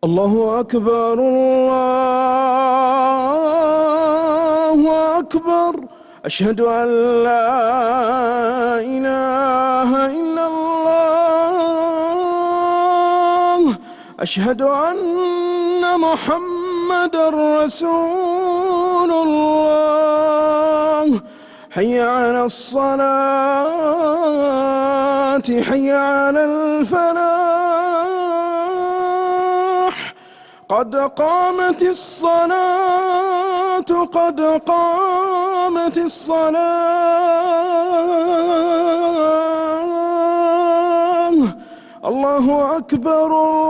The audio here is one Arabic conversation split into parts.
الله أكبر الله أكبر. أشهد أن لا إله إلا الله. أشهد أن محمدًا رسول الله. حي على الصلاة، حي على الفلاح. قد قامت الصلاة، قد قامت الصلاة. الله أكبر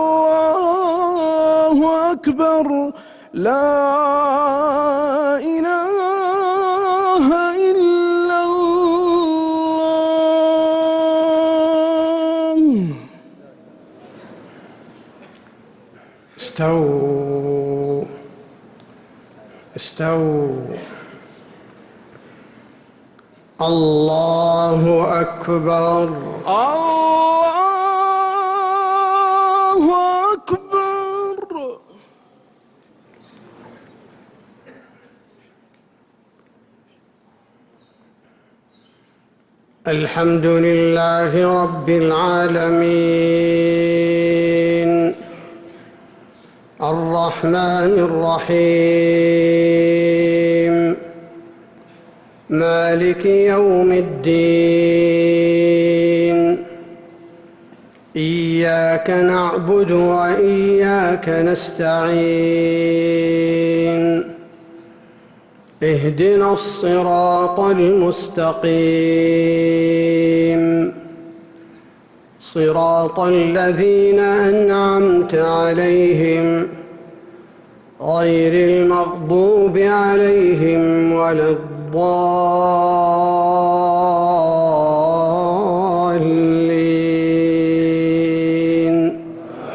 الله أكبر. لا إله إلا الله. استووا استووا. الله أكبر الله أكبر. الحمد لله رب العالمين، الرحمن الرحيم، مالك يوم الدين. إياك نعبد وإياك نستعين. اهدنا الصراط المستقيم، صراط الذين أنعمت عليهم غير المغضوب عليهم ولا الضالين.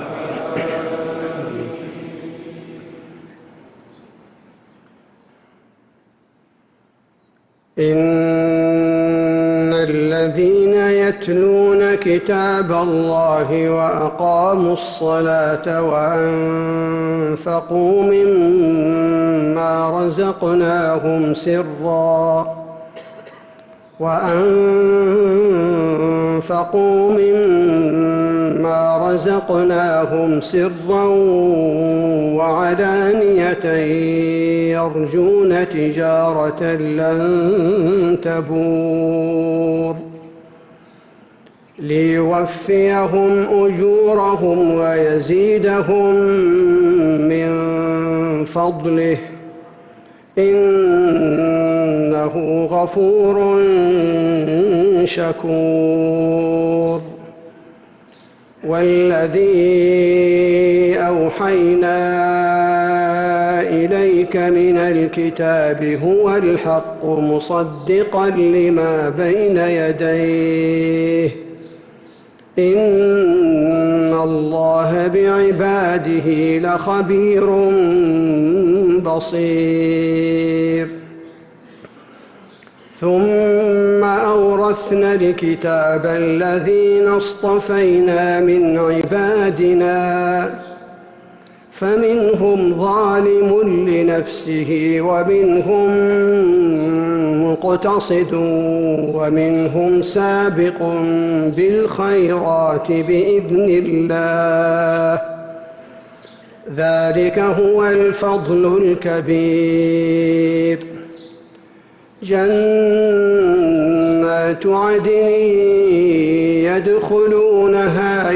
إن الذين يتلون كتاب الله وأقاموا الصلاة وأنفقوا مما رزقناهم سرا وعلانية يرجون تجارة لن تبور ليوفيهم أجورهم ويزيدهم من فضله إنه غفور شكور. والذي أوحينا إليك من الكتاب هو الحق مصدقا لما بين يديه إن الله بعباده لخبير بصير. ثم أورثنا الكتاب الذين اصطفينا من عبادنا فمنهم ظالم لنفسه ومنهم مقتصد ومنهم سابق بالخيرات بإذن الله ذلك هو الفضل الكبير. جنات عدن يدخلونها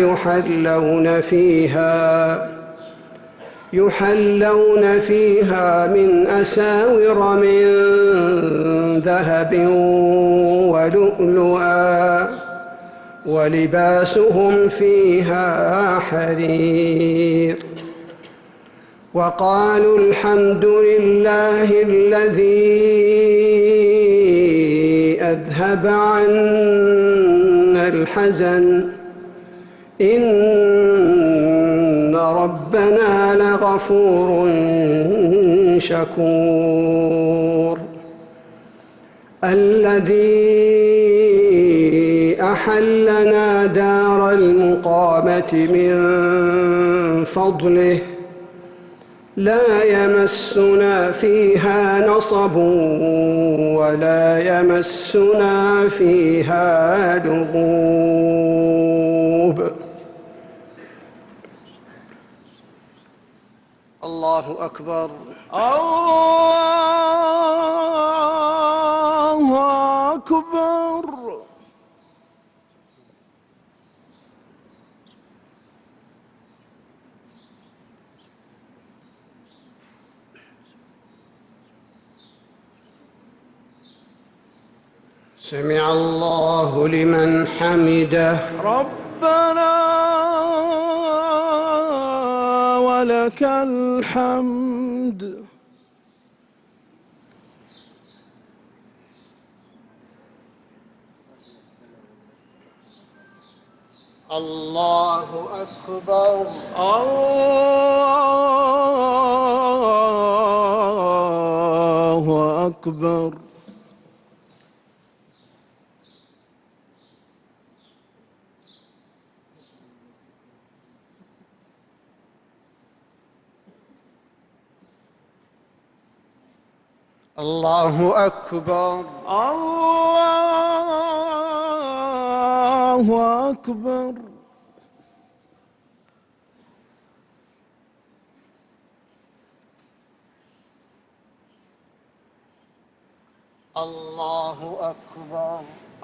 يحلون فيها من أساور من ذهب ولؤلؤا ولباسهم فيها حرير. وقالوا الحمد لله الذي أذهب عنا الحزن إن ربنا لغفور شكور. الذي أحلنا دار المقامة من فضله لا يمسنا فيها نصب ولا يمسنا فيها لغوب. الله أكبر. الله أكبر. سمع الله لمن حمده. ربنا ولك الحمد. الله أكبر. الله أكبر. الله أكبر. الله أكبر. الله أكبر.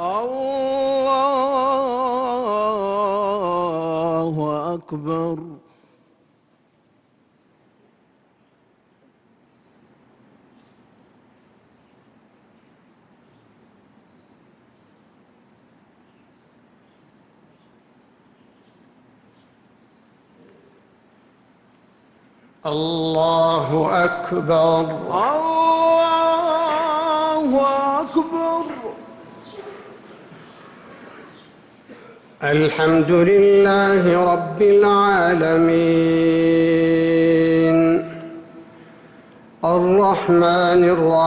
الله أكبر. الله أكبر. الله أكبر. الحمد لله رب العالمين الرحمن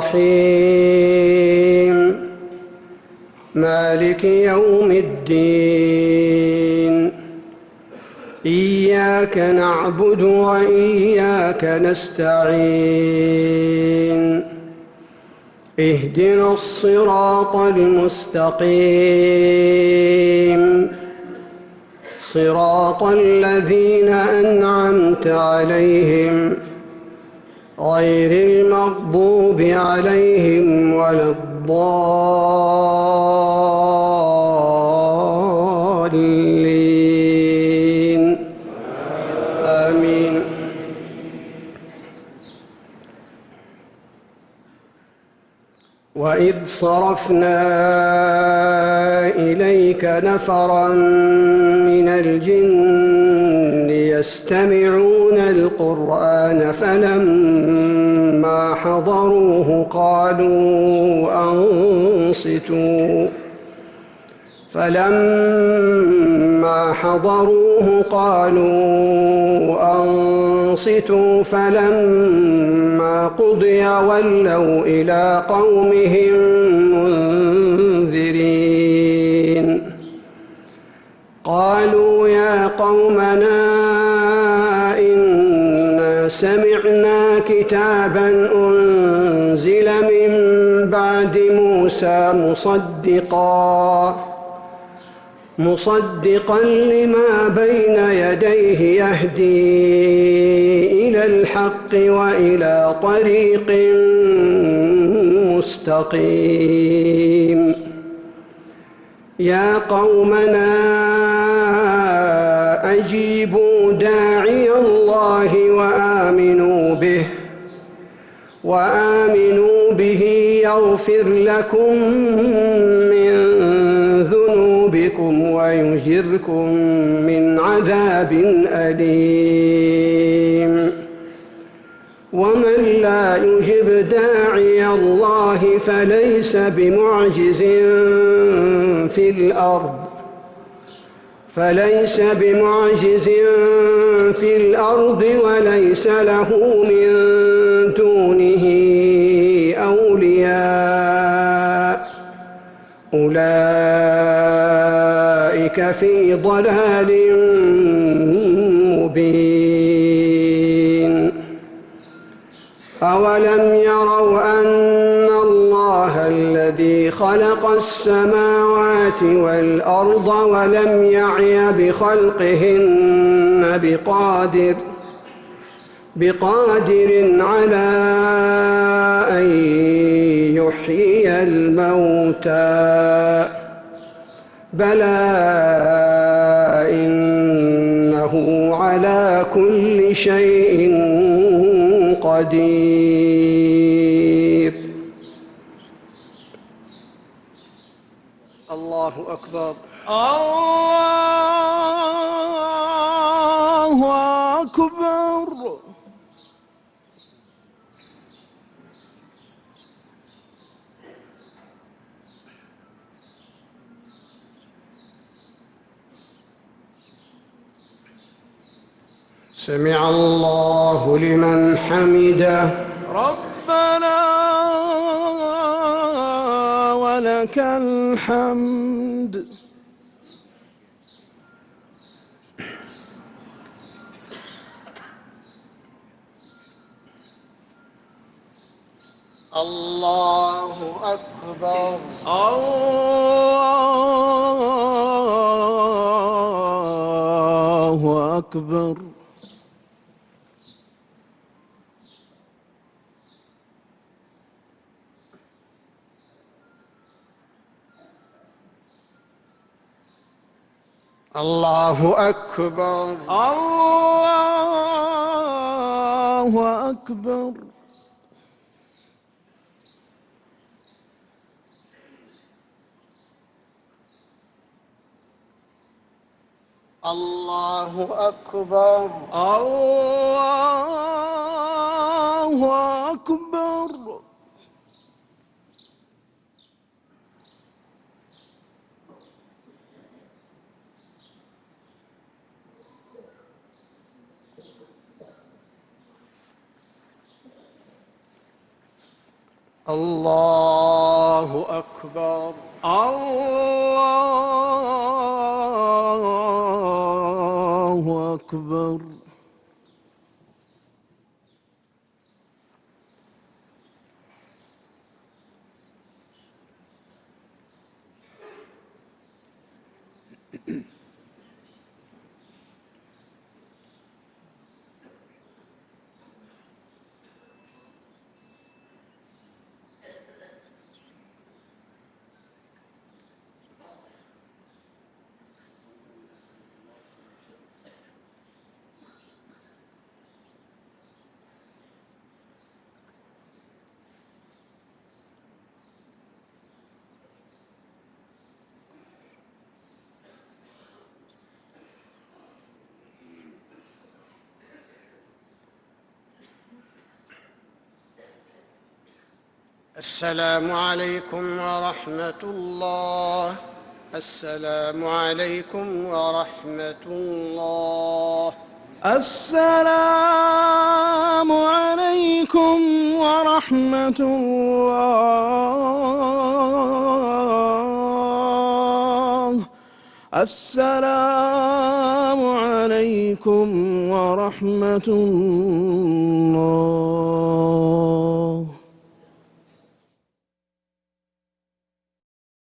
الرحيم مالك يوم الدين إياك نعبد وإياك نستعين اهدنا الصراط المستقيم صراط الذين أنعمت عليهم غير المغضوب عليهم ولا الضالين آمين. وإذ صرفنا إليك نفرا من الجن يستمعون القرآن فلما حضروه قالوا أنصتوا فلما قضي ولوا إلى قومهم منذرين. قالوا يا قومنا إنا سمعنا كتابا أنزل من بعد موسى مصدقا لما بين يديه يهدي إلى الحق وإلى طريق مستقيم. يا قومنا أجيبوا داعي الله وآمنوا به يغفر لكم من ذنوبكم ويجركم من عذاب أليم. ومن لا يجب داعي الله فليس بمعجز في الأرض وليس له من دونه أولياء أولئك في ضلال مبين. أولم يروا أن الله الذي خلق السماوات والأرض ولم يعي بخلقهن بقادر على أن يحيي الموتى بلى إنه على كل شيء قدير. الله أكبر. الله أكبر. سمع الله لمن حمده. ربنا ولك الحمد. الله أكبر. الله أكبر. الله أكبر. الله أكبر. الله أكبر. الله أكبر. الله أكبر. الله أكبر. السلام عليكم ورحمة الله. السلام عليكم ورحمة الله. السلام عليكم ورحمة الله. السلام عليكم ورحمة الله.